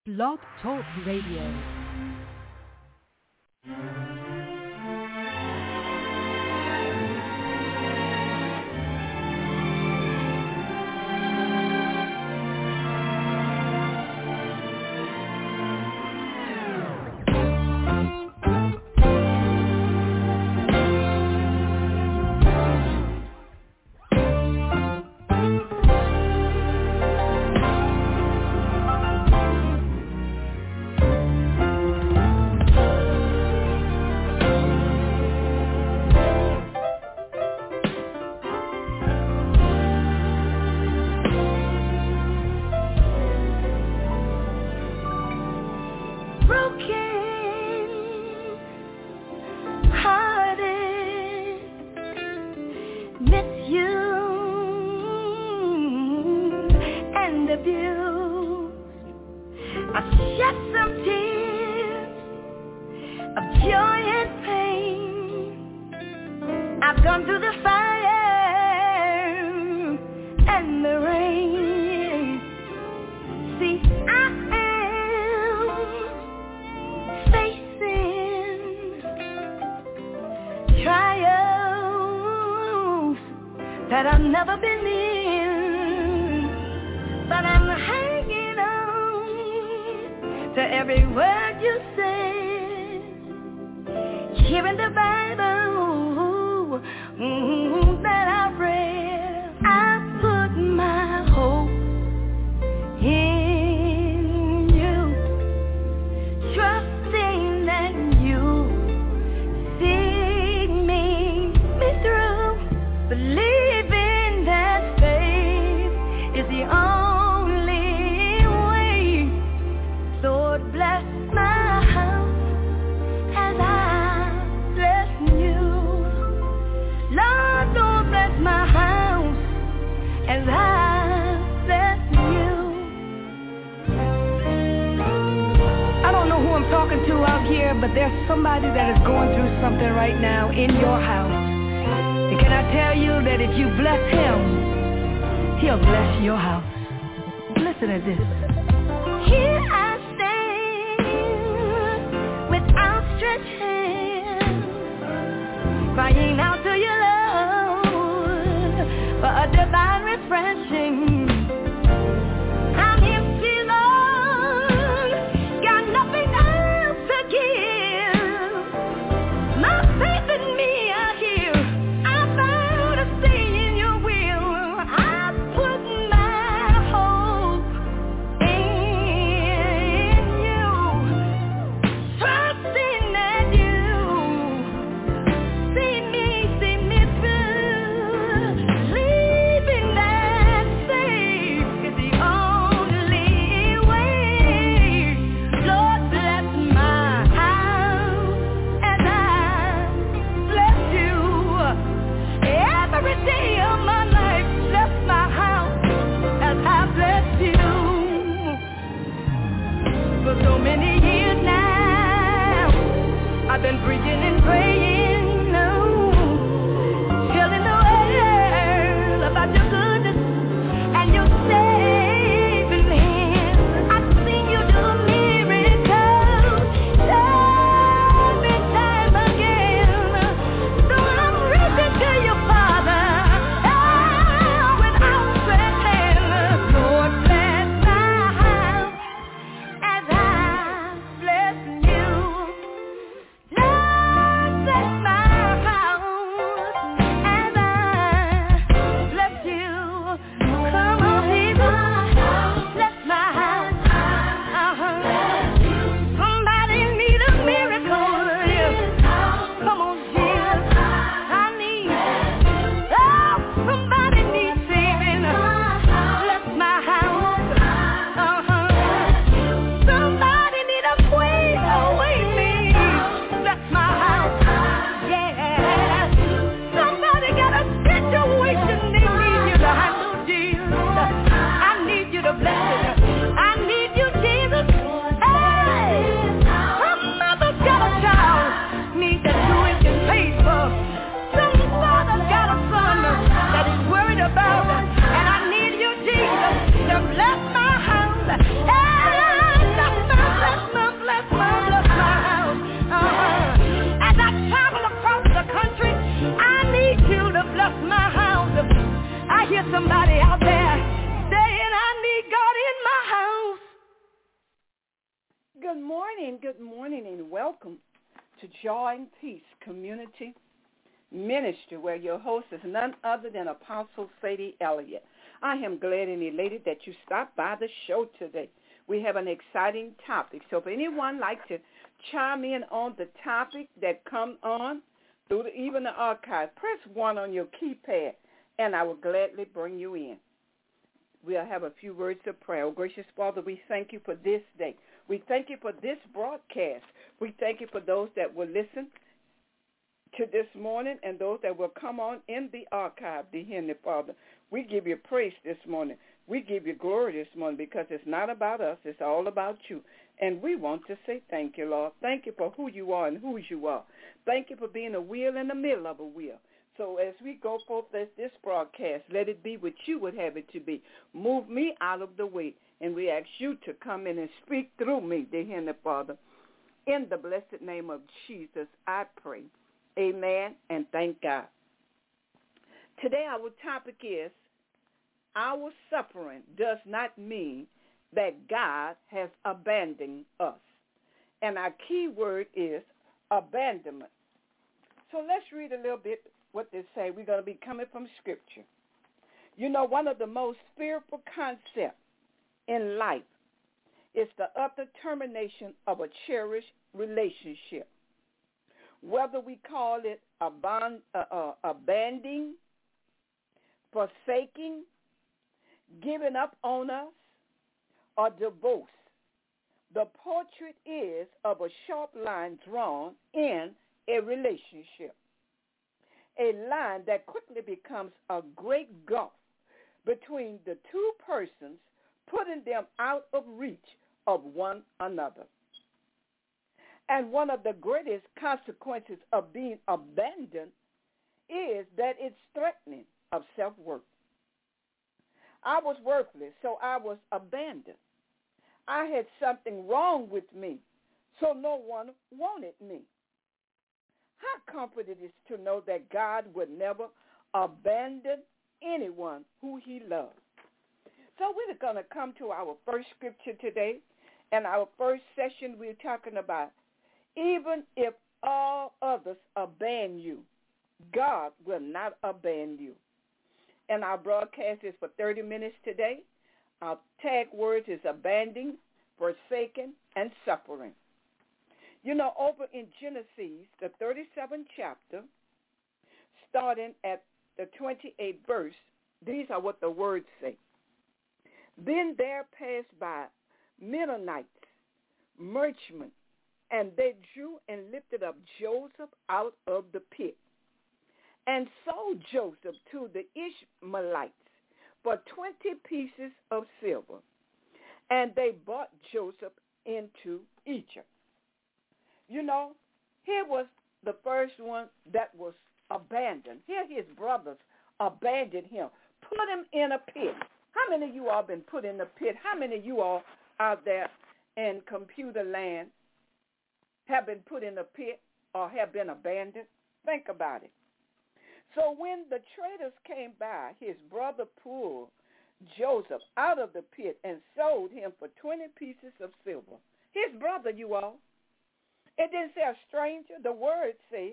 Blog Talk Radio. But there's somebody that is going through something right now in your house. And can I tell you that if you bless him, he'll bless your house. Listen to this. Here I stand with outstretched hands, crying out to you, Lord, for a divine refreshing. I've been preaching and praying, telling the world about your goodness and your saving hand. I've seen you do miracles time and time again. So I'm reaching to you, Father, with outstretched hands. Lord, bless my house as I bless you. Lord, good morning, and welcome to Joy and Peace Community Ministry, where your host is none other than Apostle Sadie Elliott. I am glad and elated that you stopped by the show today. We have an exciting topic, so if anyone like to chime in on the topic that comes on through even the archive, press 1 on your keypad, and I will gladly bring you in. We'll have a few words of prayer. Oh, gracious Father, we thank you for this day. We thank you for this broadcast. We thank you for those that will listen to this morning and those that will come on in the archive, dear Heavenly Father. We give you praise this morning. We give you glory this morning because it's not about us. It's all about you. And we want to say thank you, Lord. Thank you for who you are and whose you are. Thank you for being a wheel in the middle of a wheel. So as we go forth this broadcast, let it be what you would have it to be. Move me out of the way, and we ask you to come in and speak through me, dear Heavenly Father. In the blessed name of Jesus, I pray. Amen, and thank God. Today our topic is, our suffering does not mean that God has abandoned us. And our key word is abandonment. So let's read a little bit what they say. We're going to be coming from Scripture. You know, one of the most fearful concepts in life is the utter termination of a cherished relationship. Whether we call it abandoning, forsaking, giving up on us, or divorce, the portrait is of a sharp line drawn in a relationship. A line that quickly becomes a great gulf between the two persons, putting them out of reach of one another. And one of the greatest consequences of being abandoned is that it's threatening of self-worth. I was worthless, so I was abandoned. I had something wrong with me, so no one wanted me. How comforting it is to know that God would never abandon anyone who he loves. So we're going to come to our first scripture today. And our first session, we're talking about, even if all others abandon you, God will not abandon you. And our broadcast is for 30 minutes today. Our tag words is abandoning, forsaken, and suffering. You know, over in Genesis, the 37th chapter, starting at the 28th verse, these are what the words say. Then there passed by Mennonites, merchmen, and they drew and lifted up Joseph out of the pit and sold Joseph to the Ishmaelites for 20 pieces of silver. And they brought Joseph into Egypt. You know, here was the first one that was abandoned. Here his brothers abandoned him, put him in a pit. How many of you all been put in the pit? How many of you all out there in computer land have been put in a pit or have been abandoned? Think about it. So when the traders came by, his brother pulled Joseph out of the pit and sold him for 20 pieces of silver. His brother, you all. It didn't say a stranger. The word said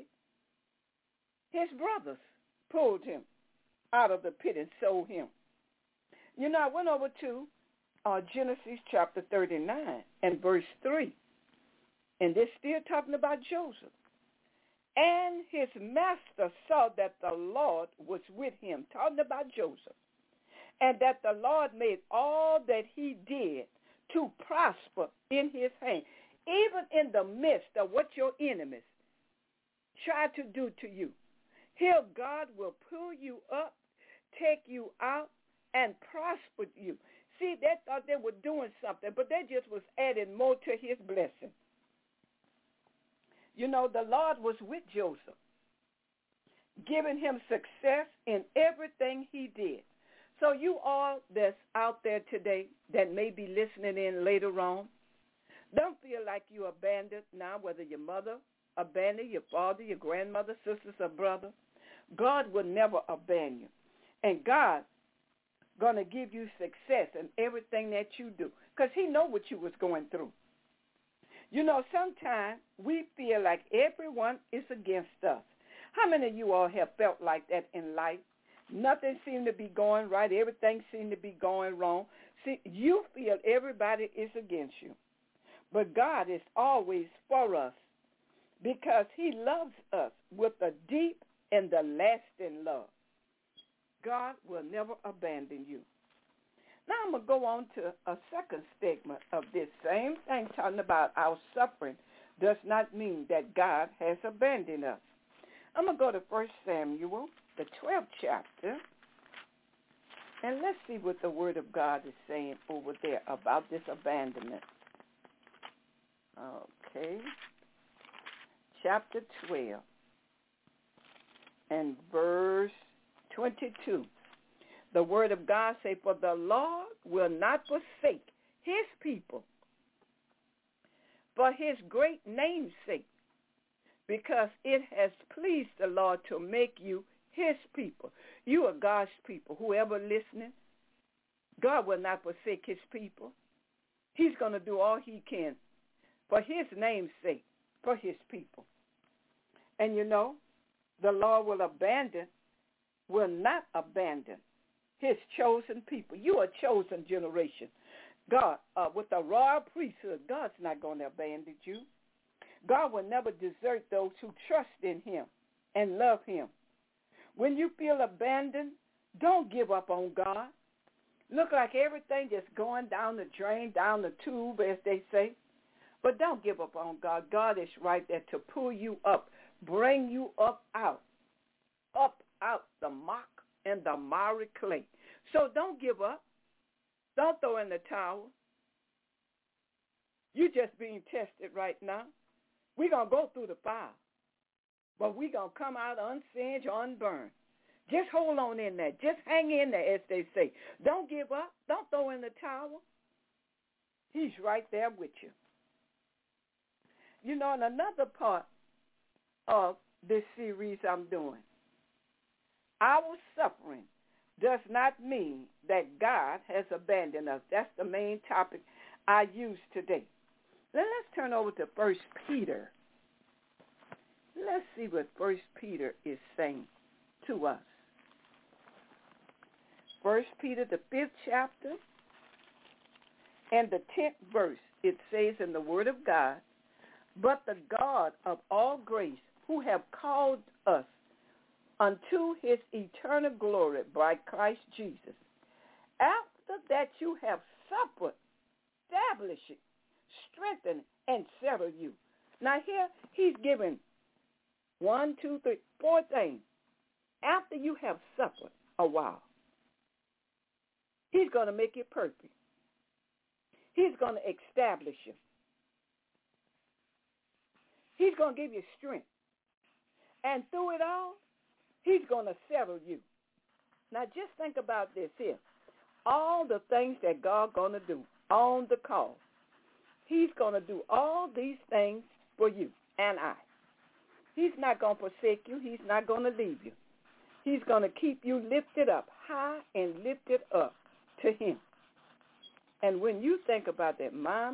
his brothers pulled him out of the pit and sold him. You know, I went over to Genesis chapter 39 and verse 3. And this still talking about Joseph. And his master saw that the Lord was with him, talking about Joseph, and that the Lord made all that he did to prosper in his hand. Even in the midst of what your enemies try to do to you, here God will pull you up, take you out, and prosper you. See, they thought they were doing something, but they just was adding more to his blessing. You know, the Lord was with Joseph, giving him success in everything he did. So you all that's out there today that may be listening in later on, don't feel like you abandoned now, whether your mother abandoned, your father, your grandmother, sisters, or brother. God will never abandon you. And God going to give you success in everything that you do because he know what you was going through. You know, sometimes we feel like everyone is against us. How many of you all have felt like that in life? Nothing seemed to be going right. Everything seemed to be going wrong. See, you feel everybody is against you. But God is always for us because he loves us with a deep and the lasting love. God will never abandon you. Now I'm going to go on to a second statement of this same thing, talking about our suffering does not mean that God has abandoned us. I'm going to go to 1 Samuel, the 12th chapter, and let's see what the Word of God is saying over there about this abandonment. Okay. Chapter 12 and verse 22. The Word of God says, for the Lord will not forsake his people for his great name's sake, because it has pleased the Lord to make you his people. You are God's people. Whoever listening, God will not forsake his people. He's going to do all he can for his name's sake, for his people. And you know, the Lord will not abandon his chosen people. You are a chosen generation. God, with the royal priesthood, God's not going to abandon you. God will never desert those who trust in him and love him. When you feel abandoned, don't give up on God. Look like everything just going down the drain, down the tube, as they say. But don't give up on God. God is right there to pull you up, bring you up out the muck and the miry clay. So don't give up. Don't throw in the towel. You're just being tested right now. We're going to go through the fire, but we're going to come out unsinged or unburned. Just hold on in there. Just hang in there, as they say. Don't give up. Don't throw in the towel. He's right there with you. You know, in another part of this series I'm doing, our suffering does not mean that God has abandoned us. That's the main topic I use today. Then let's turn over to 1 Peter. Let's see what 1 Peter is saying to us. 1 Peter, the 5th chapter, and the 10th verse, it says in the Word of God, but the God of all grace, who have called us unto his eternal glory by Christ Jesus, after that you have suffered, establish it, strengthen and settle you. Now here he's giving 1, 2, 3, 4 things. After you have suffered a while, he's going to make it perfect. He's going to establish you. He's going to give you strength. And through it all, he's going to settle you. Now just think about this here. All the things that God's going to do on the cross, he's going to do all these things for you and I. He's not going to forsake you. He's not going to leave you. He's going to keep you lifted up, high and lifted up to him. And when you think about that, my,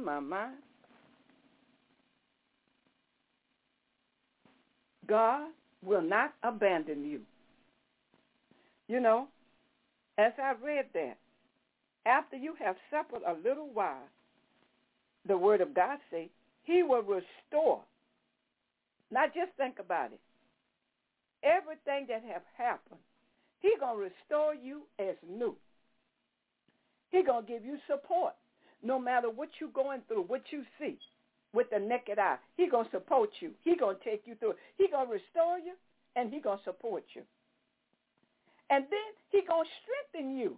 God will not abandon you. You know, as I read that, after you have suffered a little while, the Word of God says, he will restore. Now just think about it. Everything that have happened, he's going to restore you as new. He's going to give you support no matter what you're going through, what you see with the naked eye. He's going to support you. He's going to take you through it. He's going to restore you, and he's going to support you. And then he's going to strengthen you.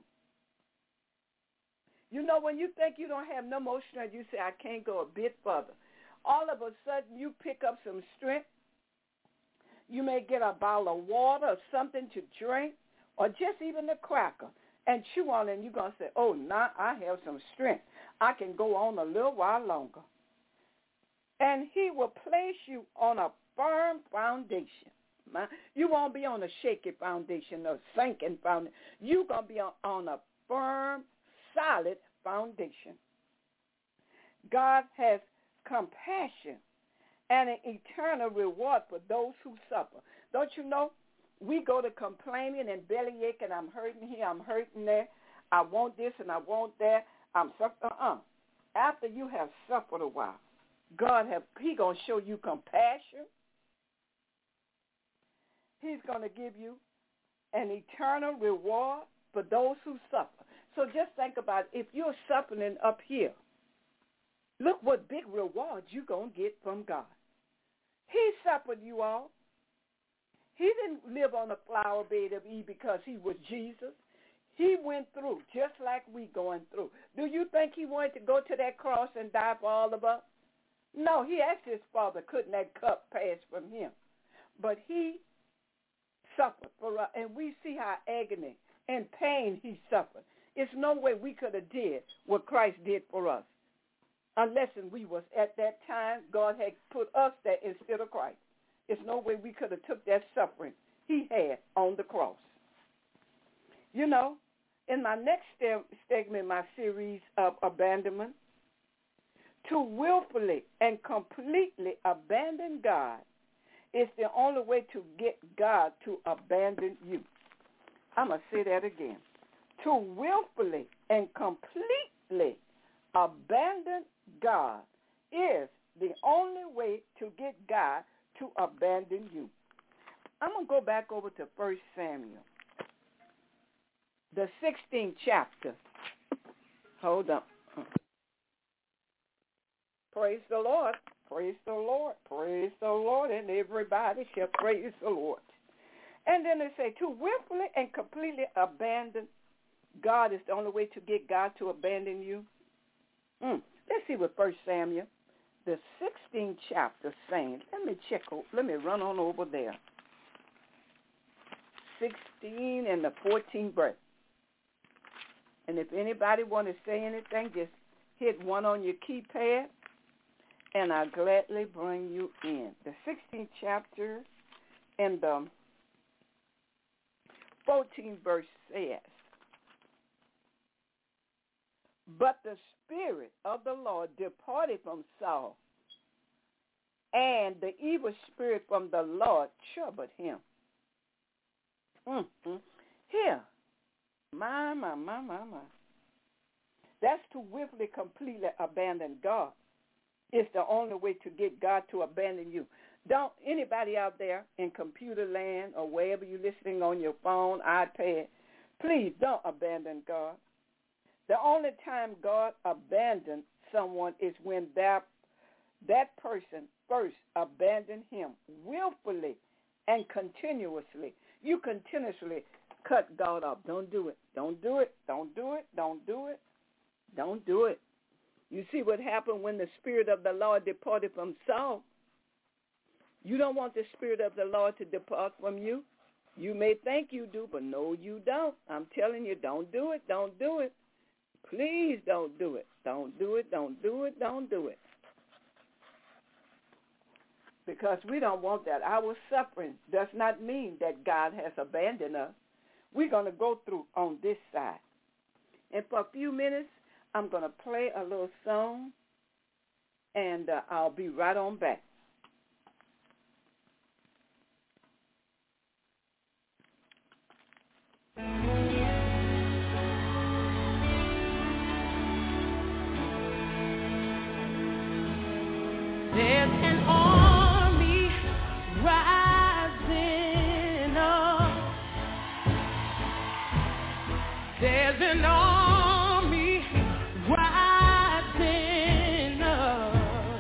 You know, when you think you don't have no more strength, you say, I can't go a bit further. All of a sudden, you pick up some strength. You may get a bottle of water or something to drink, or just even a cracker, and chew on it, and you're going to say, oh, now I have some strength. I can go on a little while longer. And he will place you on a firm foundation. You won't be on a shaky foundation or sinking foundation. You're going to be on a firm, solid foundation. God has compassion, and an eternal reward for those who suffer. Don't you know? We go to complaining and bellyache, and I'm hurting here, I'm hurting there. I want this and I want that. I'm suffering. After you have suffered a while, He going to show you compassion. He's going to give you an eternal reward for those who suffer. So just think about it. If you're suffering up here, look what big rewards you're going to get from God. He suffered, you all. He didn't live on the flower bed of Eve because he was Jesus. He went through just like we going through. Do you think he wanted to go to that cross and die for all of us? No, he asked his Father, couldn't that cup pass from him? But he suffered for us, and we see how agony and pain he suffered. It's no way we could have did what Christ did for us. Unless we was at that time, God had put us there instead of Christ. There's no way we could have took that suffering he had on the cross. You know, in my next segment in my series of abandonment, to willfully and completely abandon God is the only way to get God to abandon you. I'm going to say that again. To willfully and completely abandon God is the only way to get God to abandon you. I'm going to go back over to 1 Samuel, the 16th chapter. Hold on. Praise the Lord. Praise the Lord. Praise the Lord. And everybody shall praise the Lord. And then they say, to willfully and completely abandon God is the only way to get God to abandon you. Let's see what 1 Samuel, the 16th chapter, saying. Let me run on over there. 16 and the 14th verse. And if anybody want to say anything, just hit 1 on your keypad, and I'll gladly bring you in. The 16th chapter and the 14th verse says, but the Spirit of the Lord departed from Saul, and the evil spirit from the Lord troubled him. Here, my. That's to willfully, completely abandon God. It's the only way to get God to abandon you. Don't anybody out there in computer land or wherever you're listening on your phone, iPad, please don't abandon God. The only time God abandons someone is when that person first abandoned him willfully and continuously. You continuously cut God off. Don't do it. Don't do it. Don't do it. Don't do it. Don't do it. You see what happened when the Spirit of the Lord departed from Saul? You don't want the Spirit of the Lord to depart from you. You may think you do, but no, you don't. I'm telling you, don't do it. Don't do it. Please don't do it. Don't do it. Don't do it. Don't do it. Because we don't want that. Our suffering does not mean that God has abandoned us. We're going to go through on this side. And for a few minutes, I'm going to play a little song, and I'll be right on back. There's an army rising up. There's an army rising up.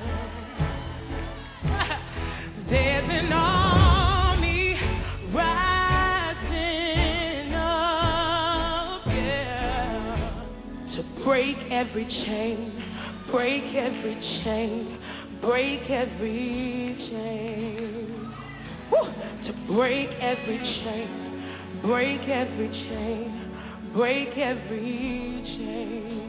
There's an army rising up, yeah. To break every chain, break every chain. Break every chain. Woo! To break every chain, break every chain, break every chain.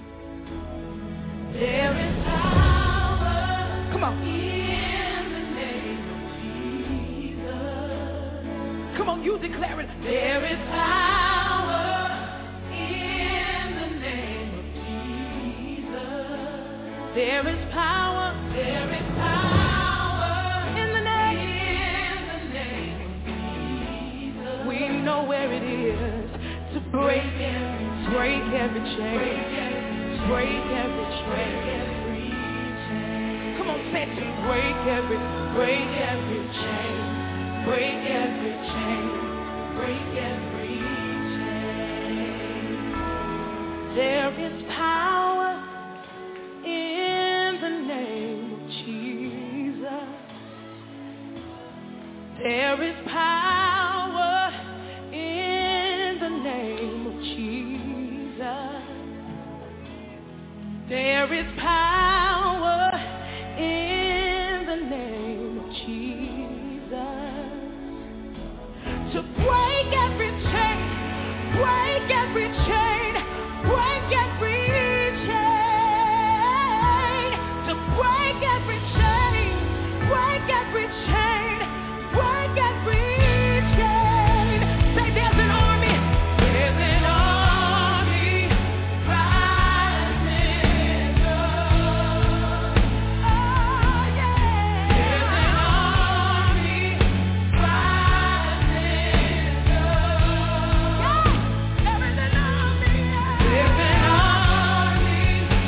There is power. Come on. In the name of Jesus. Come on, you declare it. There is power in the name of Jesus. There is power. There is power in the name of Jesus. We know where it is to break every chain. Break every chain. Come on, say it, to break every chain. Break every chain. Break every chain. There is power in the name of Jesus. There is power in the name of Jesus. There is power in the name of Jesus to break every chain, break every chain, break every chain, to break every chain, break every chain, break every chain. Say there's an army rising up. Oh yeah. There's an army rising up. Yeah. There is an army. There's an army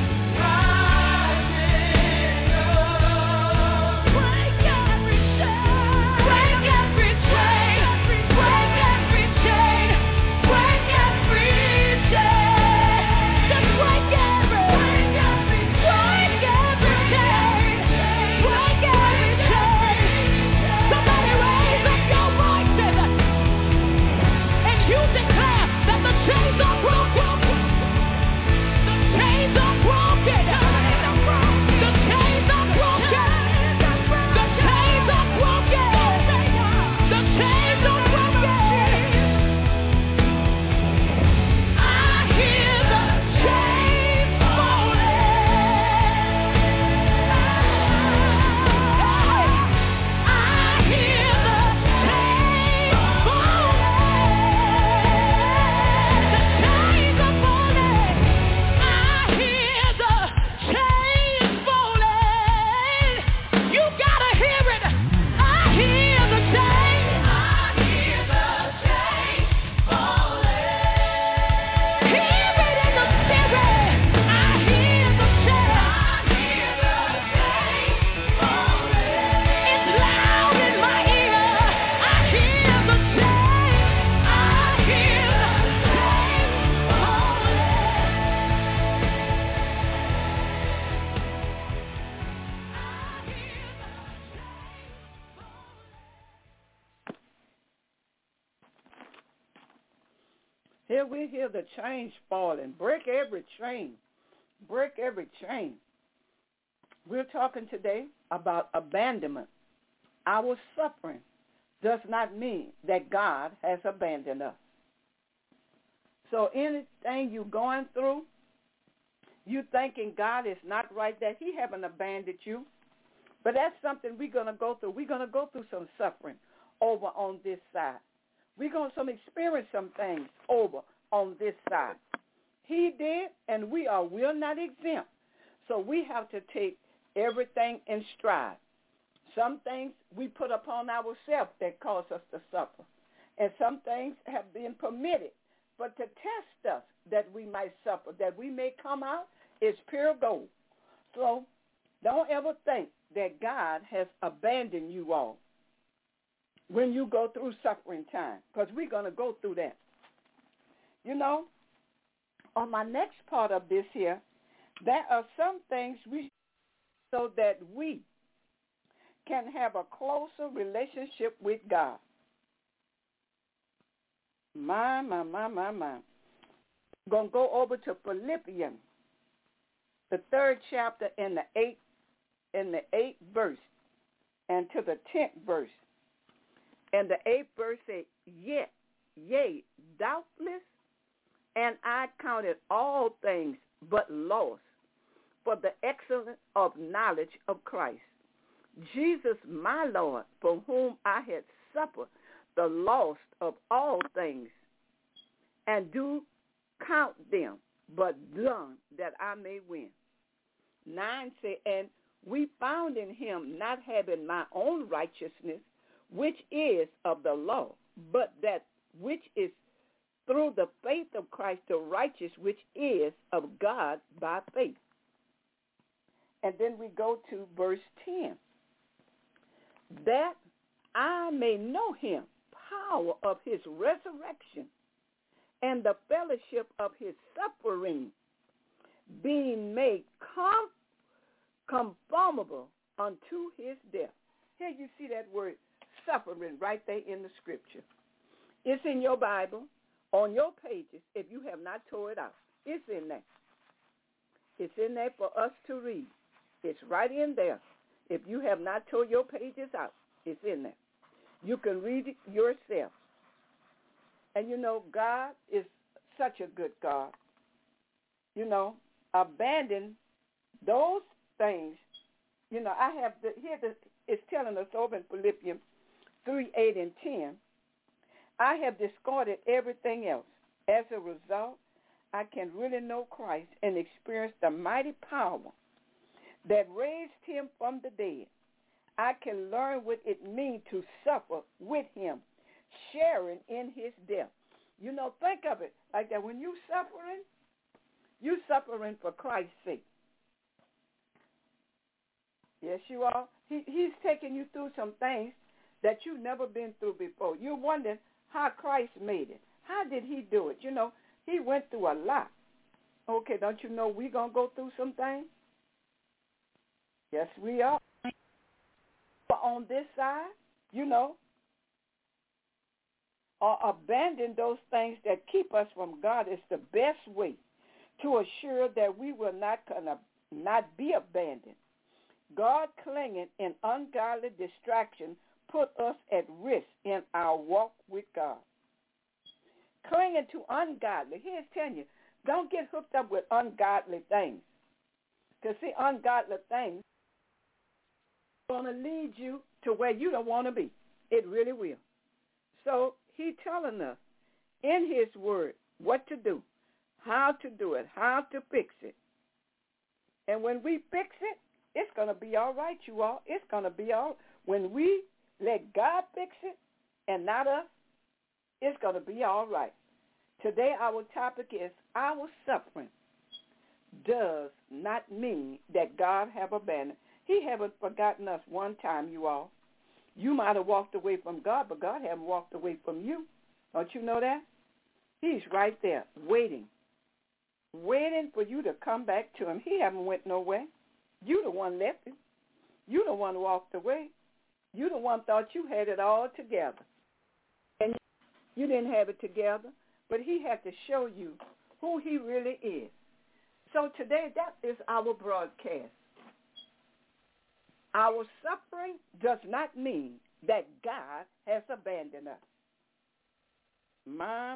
rising up. Break every chain. Break every chain. Break every chain. Break every chain. Just break every chain. Break every chain. Somebody raise up your voices and you declare that the chains are broken. The chains are broken. The chains are broken. The chains are broken. The chains are broken. I hear the chains falling. I hear the chains falling. The chains are falling. I hear the chains falling. You gotta hear it. I hear the chains. I hear the chains falling. Hear it in the spirit. I hear the chains. I hear the chains falling. It's loud in my ear. I hear the chains. I hear the chains Here we hear the chains falling. Break every chain. Break every chain. We're talking today about abandonment. Our suffering does not mean that God has abandoned us. So anything you're going through, you thinking God is not right, that he haven't abandoned you. But that's something we're going to go through. We're going to go through some suffering over on this side. We're going to experience some things over on this side. He did, and we're not exempt. So we have to take everything in stride. Some things we put upon ourselves that cause us to suffer. And some things have been permitted, but to test us that we might suffer, that we may come out, is pure gold. So don't ever think that God has abandoned you all when you go through suffering time, because we're going to go through that. You know, on my next part of this here, there are some things so that we can have a closer relationship with God. My. I'm going to go over to Philippians, the 3rd chapter in the 8th verse, and to the 10th verse. And the 8th verse says, yea, doubtless, and I counted all things but loss for the excellence of knowledge of Christ, Jesus my Lord, for whom I had suffered the loss of all things, and do count them but dung, that I may win 9 say, and we found in him not having my own righteousness, which is of the law, but that which is through the faith of Christ, the righteous, which is of God by faith. And then we go to verse 10. That I may know him, power of his resurrection, and the fellowship of his suffering, being made conformable unto his death. Here you see that word suffering right there in the scripture. It's in your Bible, on your pages, if you have not tore it out. It's in there. It's in there for us to read. It's right in there. If you have not tore your pages out, it's in there. You can read it yourself. And you know, God is such a good God. You know, abandon those things. You know, I have it's telling us over in Philippians 3, 8, and 10. I have discarded everything else. As a result, I can really know Christ and experience the mighty power that raised him from the dead. I can learn what it means to suffer with him, sharing in his death. You know, think of it like that. When you're suffering for Christ's sake. Yes, you are. He's taking you through some things that you've never been through before. You're wondering how Christ made it. How did he do it? You know, he went through a lot. Okay, don't you know we're going to go through some things? Yes, we are. But on this side, you know, or abandon those things that keep us from God is the best way to assure that we will not be abandoned. God clinging in ungodly distraction put us at risk in our walk with God. Clinging to ungodly. Here's telling you, don't get hooked up with ungodly things. Because see, ungodly things are going to lead you to where you don't want to be. It really will. So he's telling us in his word what to do, how to do it, how to fix it. And when we fix it, it's going to be all right, you all. It's going to be all right. When we let God fix it and not us, it's going to be all right. Today our topic is our suffering does not mean that God have abandoned. He haven't forgotten us one time, you all. You might have walked away from God, but God haven't walked away from you. Don't you know that? He's right there waiting for you to come back to him. He haven't went nowhere. You the one left him. You the one walked away. You the one thought you had it all together. And you didn't have it together, but he had to show you who he really is. So today, that is our broadcast. Our suffering does not mean that God has abandoned us. My.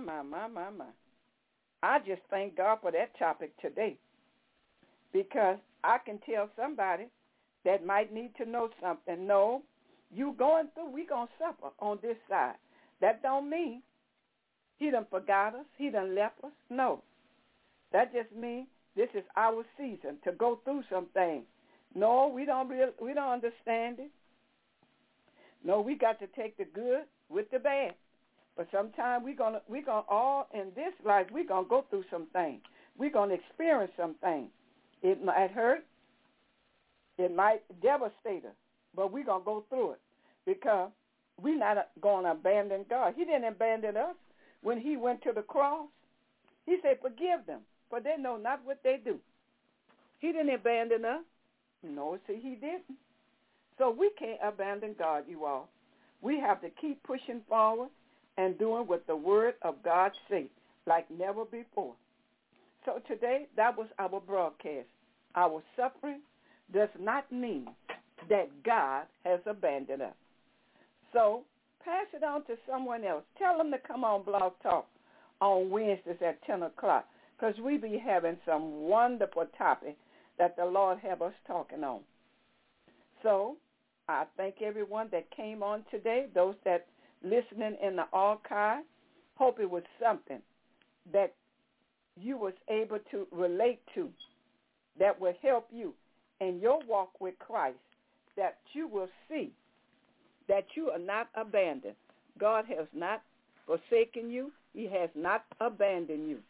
I just thank God for that topic today, because I can tell somebody that might need to know something. No, you going through, we going to suffer on this side. That don't mean he done forgot us, he done left us. No, that just means this is our season to go through some things. No, we don't understand it. No, we got to take the good with the bad. But sometimes we're gonna all in this life, we're gonna go through some things. We're gonna experience some things. It might hurt, it might devastate us, but we're gonna go through it, because we're not gonna abandon God. He didn't abandon us when he went to the cross. He said, forgive them, for they know not what they do. He didn't abandon us. No, see, he didn't. So we can't abandon God, you all. We have to keep pushing forward and doing what the word of God says, like never before. So today, that was our broadcast. Our suffering does not mean that God has abandoned us. So pass it on to someone else. Tell them to come on Blog Talk on Wednesdays at 10 o'clock, because we be having some wonderful topics that the Lord have us talking on. So I thank everyone that came on today, those that listening in the archive. Hope it was something that you was able to relate to that will help you in your walk with Christ that you will see that you are not abandoned. God has not forsaken you. He has not abandoned you.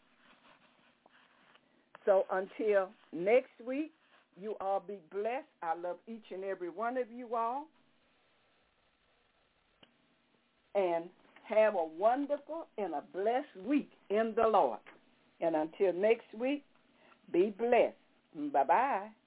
So until next week, you all be blessed. I love each and every one of you all. And have a wonderful and a blessed week in the Lord. And until next week, be blessed. Bye-bye.